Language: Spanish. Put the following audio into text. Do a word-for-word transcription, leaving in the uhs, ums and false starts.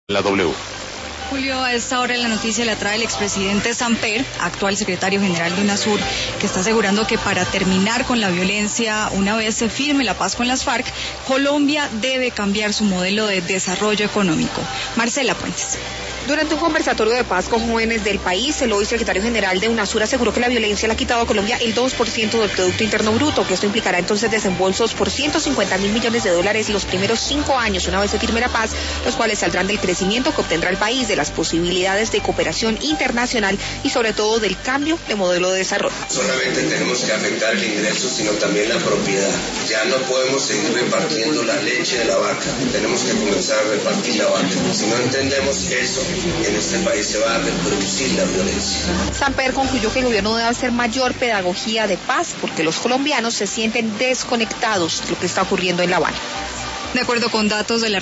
La W. Julio, a esta hora la noticia la trae el expresidente Samper, actual secretario general de UNASUR, que está asegurando que para terminar con la violencia, una vez se firme la paz con las FARC, Colombia debe cambiar su modelo de desarrollo económico. Marcela Puentes. Durante un conversatorio de paz con jóvenes del país, el hoy secretario general de UNASUR aseguró que la violencia le ha quitado a Colombia el dos por ciento del Producto Interno Bruto, que esto implicará entonces desembolsos por ciento cincuenta mil millones de dólares los primeros cinco años, una vez se firme la paz, los cuales saldrán del crecimiento que obtendrá el país, de las posibilidades de cooperación internacional y sobre todo del cambio de modelo de desarrollo. Solamente tenemos que afectar el ingreso, sino también la propiedad. Ya no podemos seguir repartiendo la leche de la vaca, tenemos que comenzar a repartir la vaca. Si no entendemos eso, en este país se va a reproducir la violencia. Samper concluyó que el gobierno debe hacer mayor pedagogía de paz porque los colombianos se sienten desconectados de lo que está ocurriendo en La Habana. De acuerdo con datos de la